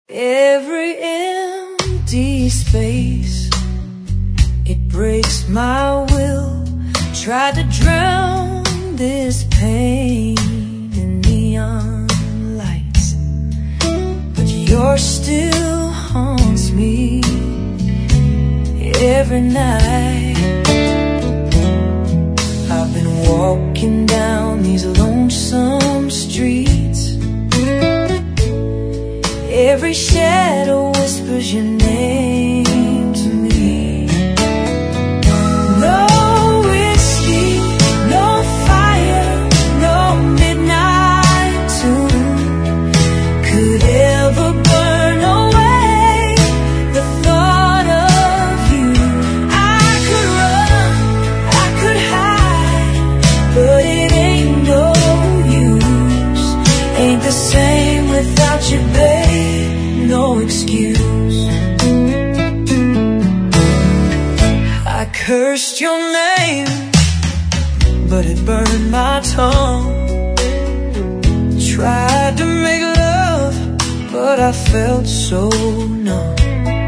Every empty space, it breaks my will. Tried to drown this pain in neon lights, but yours still haunts me every night. I've been walking down these lonesome streets. Every shadow whispers your name to me. No whiskey, no fire, no midnight tune could ever burn away the thought of you. I could run, I could hide, but it ain't no use. Ain't the same without you, babe. No excuse. I cursed your name, but it burned my tongue. Tried to make love, but I felt so numb.